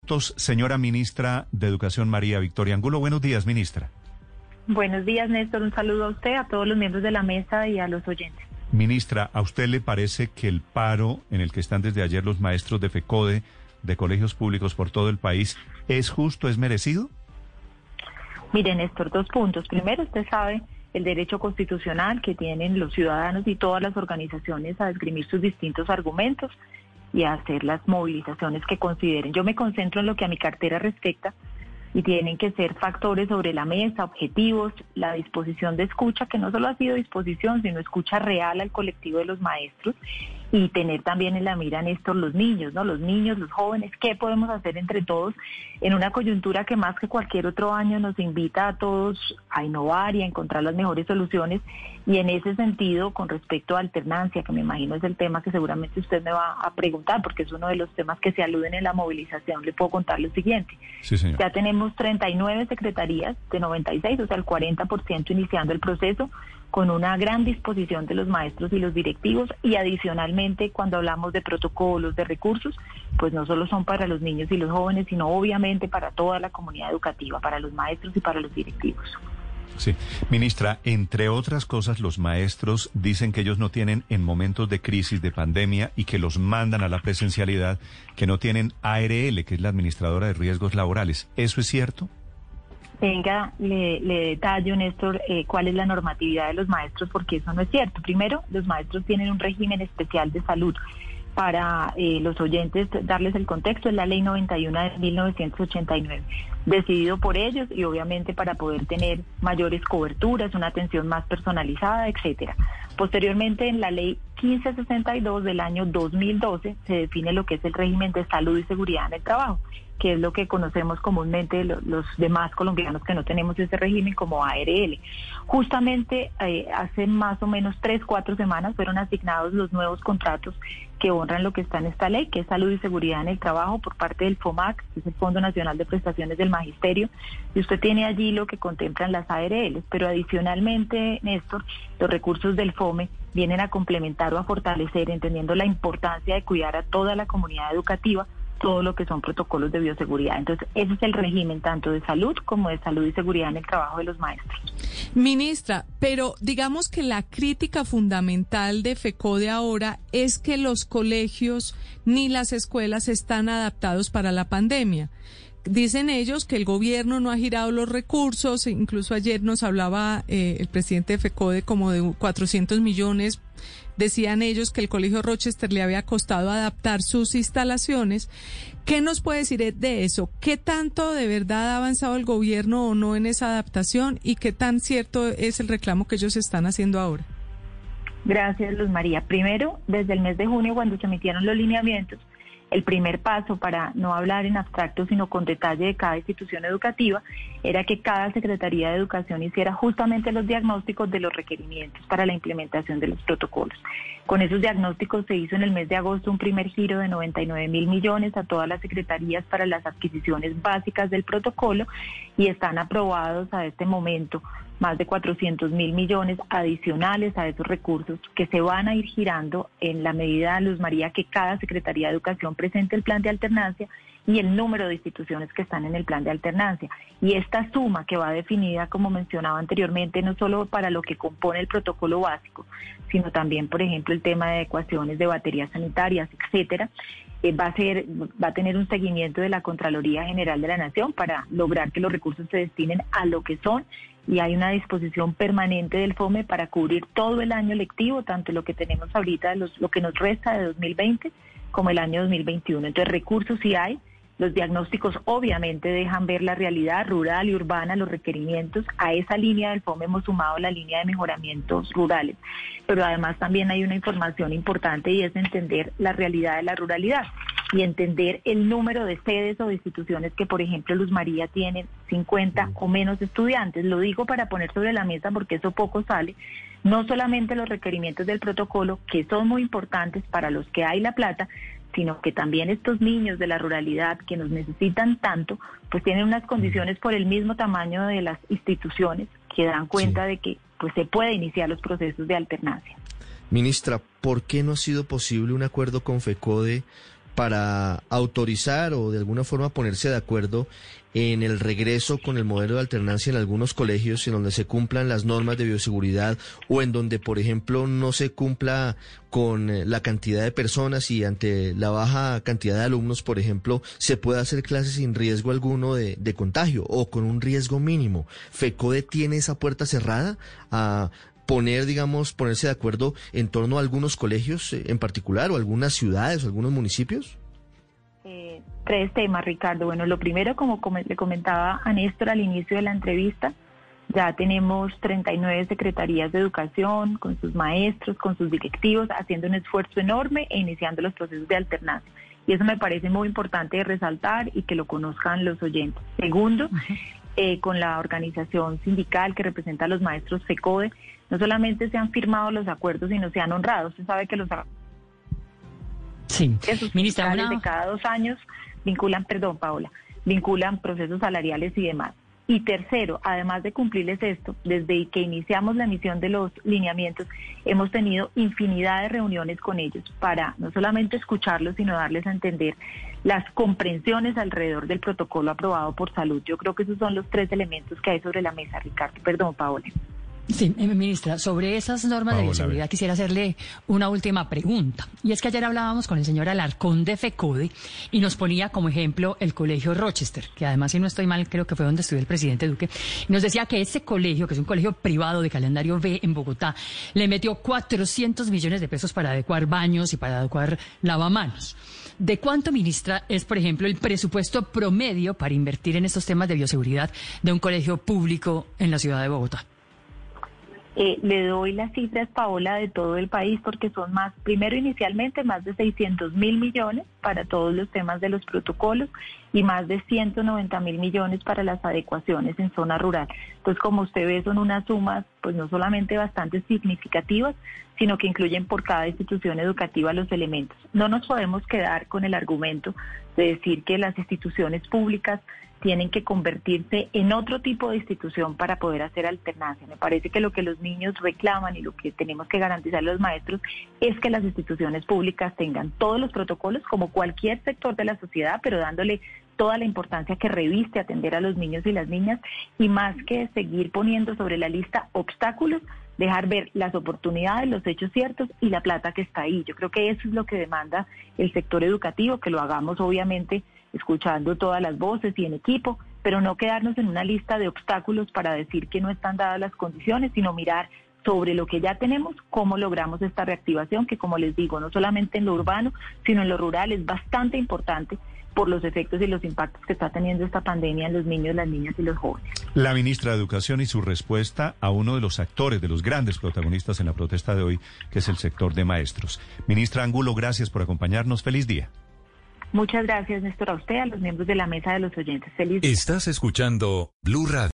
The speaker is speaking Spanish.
minutos, señora ministra de Educación María Victoria Angulo. Buenos días, ministra. Buenos días, Néstor. Un saludo a usted, a todos los miembros de la mesa y a los oyentes. Ministra, ¿a usted le parece que el paro en el que están desde ayer los maestros de FECODE, de colegios públicos por todo el país, es justo, es merecido? Mire, Néstor, 2 puntos. Primero, usted sabe el derecho constitucional que tienen los ciudadanos y todas las organizaciones a esgrimir sus distintos argumentos y a hacer las movilizaciones que consideren. Yo me concentro en lo que a mi cartera respecta y tienen que ser factores sobre la mesa, objetivos, la disposición de escucha, que no solo ha sido disposición, sino escucha real al colectivo de los maestros, y tener también en la mira, Néstor, los niños, ¿no? Los niños, los jóvenes, ¿qué podemos hacer entre todos en una coyuntura que más que cualquier otro año nos invita a todos a innovar y a encontrar las mejores soluciones? Y en ese sentido, con respecto a alternancia, que me imagino es el tema que seguramente usted me va a preguntar, porque es uno de los temas que se aluden en la movilización, le puedo contar lo siguiente. Sí, señor. Ya tenemos 39 secretarías de 96, o sea, el 40% iniciando el proceso, con una gran disposición de los maestros y los directivos, y adicionalmente cuando hablamos de protocolos, de recursos, pues no solo son para los niños y los jóvenes, sino obviamente para toda la comunidad educativa, para los maestros y para los directivos. Sí, ministra, entre otras cosas, los maestros dicen que ellos no tienen, en momentos de crisis, de pandemia, y que los mandan a la presencialidad, que no tienen ARL, que es la administradora de riesgos laborales. ¿Eso es cierto? Venga, le detallo, Néstor, cuál es la normatividad de los maestros, porque eso no es cierto. Primero, los maestros tienen un régimen especial de salud. Para los oyentes, darles el contexto, es la Ley 91 de 1989, decidido por ellos y obviamente para poder tener mayores coberturas, una atención más personalizada, etcétera. Posteriormente, en la Ley 1562 del año 2012 se define lo que es el régimen de salud y seguridad en el trabajo, que es lo que conocemos comúnmente los demás colombianos que no tenemos ese régimen como ARL. Justamente hace más o menos 3-4 semanas fueron asignados los nuevos contratos que honran lo que está en esta ley, que es salud y seguridad en el trabajo por parte del FOMAC, que es el Fondo Nacional de Prestaciones del Magisterio, y usted tiene allí lo que contemplan las ARL, pero adicionalmente, Néstor, los recursos del FOME vienen a complementar o a fortalecer, entendiendo la importancia de cuidar a toda la comunidad educativa, todo lo que son protocolos de bioseguridad. Entonces, ese es el régimen tanto de salud como de salud y seguridad en el trabajo de los maestros. Ministra, pero digamos que la crítica fundamental de FECODE ahora es que los colegios ni las escuelas están adaptados para la pandemia. Dicen ellos que el gobierno no ha girado los recursos, incluso ayer nos hablaba el presidente de FECODE como de 400 millones. Decían ellos que el Colegio Rochester le había costado adaptar sus instalaciones. ¿Qué nos puede decir de eso? ¿Qué tanto de verdad ha avanzado el gobierno o no en esa adaptación? ¿Y qué tan cierto es el reclamo que ellos están haciendo ahora? Gracias, Luz María. Primero, desde el mes de junio, cuando se emitieron los lineamientos, el primer paso, para no hablar en abstracto, sino con detalle de cada institución educativa, era que cada Secretaría de Educación hiciera justamente los diagnósticos de los requerimientos para la implementación de los protocolos. Con esos diagnósticos se hizo en el mes de agosto un primer giro de 99.000 millones a todas las secretarías para las adquisiciones básicas del protocolo, y están aprobados a este momento más de 400.000 millones adicionales a esos recursos que se van a ir girando en la medida, Luz María, que cada Secretaría de Educación presente el plan de alternancia y el número de instituciones que están en el plan de alternancia. Y esta suma que va definida, como mencionaba anteriormente, no solo para lo que compone el protocolo básico, sino también, por ejemplo, el tema de adecuaciones de baterías sanitarias, etcétera, va a tener un seguimiento de la Contraloría General de la Nación para lograr que los recursos se destinen a lo que son, y hay una disposición permanente del FOME para cubrir todo el año lectivo, tanto lo que tenemos ahorita, lo que nos resta de 2020, como el año 2021. Entonces, recursos sí hay. Los diagnósticos obviamente dejan ver la realidad rural y urbana, los requerimientos. A esa línea del FOME hemos sumado la línea de mejoramientos rurales. Pero además también hay una información importante, y es entender la realidad de la ruralidad y entender el número de sedes o de instituciones que, por ejemplo, Luz María tienen 50 o menos estudiantes. Lo digo para poner sobre la mesa porque eso poco sale. No solamente los requerimientos del protocolo, que son muy importantes para los que hay la plata, sino que también estos niños de la ruralidad que nos necesitan tanto, pues tienen unas condiciones por el mismo tamaño de las instituciones que dan cuenta de que pues se puede iniciar los procesos de alternancia. Ministra, ¿por qué no ha sido posible un acuerdo con FECODE para autorizar o de alguna forma ponerse de acuerdo en el regreso con el modelo de alternancia en algunos colegios en donde se cumplan las normas de bioseguridad o en donde, por ejemplo, no se cumpla con la cantidad de personas y ante la baja cantidad de alumnos, por ejemplo, se pueda hacer clases sin riesgo alguno de contagio o con un riesgo mínimo? ¿FECODE tiene esa puerta cerrada a ponerse de acuerdo en torno a algunos colegios en particular o algunas ciudades o algunos municipios? Tres temas, Ricardo. Bueno, lo primero, como le comentaba a Néstor al inicio de la entrevista, ya tenemos 39 secretarías de educación, con sus maestros, con sus directivos, haciendo un esfuerzo enorme e iniciando los procesos de alternancia. Y eso me parece muy importante de resaltar y que lo conozcan los oyentes. Segundo, con la organización sindical que representa a los maestros FECODE, no solamente se han firmado los acuerdos, sino se han honrado. Usted sabe que los ministra, de cada 2 años vinculan procesos salariales y demás. Y tercero, además de cumplirles esto, desde que iniciamos la emisión de los lineamientos, hemos tenido infinidad de reuniones con ellos para no solamente escucharlos, sino darles a entender las comprensiones alrededor del protocolo aprobado por salud. Yo creo que esos son los 3 elementos que hay sobre la mesa, Ricardo. Perdón, Paola. Sí, ministra, sobre esas normas de bioseguridad quisiera hacerle una última pregunta. Y es que ayer hablábamos con el señor Alarcón de FECODE y nos ponía como ejemplo el colegio Rochester, que además, si no estoy mal, creo que fue donde estudió el presidente Duque, y nos decía que ese colegio, que es un colegio privado de calendario B en Bogotá, le metió 400 millones de pesos para adecuar baños y para adecuar lavamanos. ¿De cuánto, ministra, es, por ejemplo, el presupuesto promedio para invertir en estos temas de bioseguridad de un colegio público en la ciudad de Bogotá? Le doy las cifras, Paola, de todo el país, porque son inicialmente más de 600.000 millones para todos los temas de los protocolos y más de 190.000 millones para las adecuaciones en zona rural. Entonces, como usted ve, son unas sumas, pues no solamente bastante significativas, sino que incluyen por cada institución educativa los elementos. No nos podemos quedar con el argumento de decir que las instituciones públicas tienen que convertirse en otro tipo de institución para poder hacer alternancia. Me parece que lo que los niños reclaman y lo que tenemos que garantizar los maestros es que las instituciones públicas tengan todos los protocolos como cualquier sector de la sociedad, pero dándole toda la importancia que reviste atender a los niños y las niñas, y más que seguir poniendo sobre la lista obstáculos, dejar ver las oportunidades, los hechos ciertos y la plata que está ahí. Yo creo que eso es lo que demanda el sector educativo, que lo hagamos obviamente escuchando todas las voces y en equipo, pero no quedarnos en una lista de obstáculos para decir que no están dadas las condiciones, sino mirar sobre lo que ya tenemos, cómo logramos esta reactivación, que, como les digo, no solamente en lo urbano, sino en lo rural es bastante importante por los efectos y los impactos que está teniendo esta pandemia en los niños, las niñas y los jóvenes. La ministra de Educación y su respuesta a uno de los actores, de los grandes protagonistas en la protesta de hoy, que es el sector de maestros. Ministra Angulo, gracias por acompañarnos. Feliz día. Muchas gracias, Néstor, a usted, a los miembros de la mesa, de los oyentes. Feliz día. Estás escuchando Blue Radio.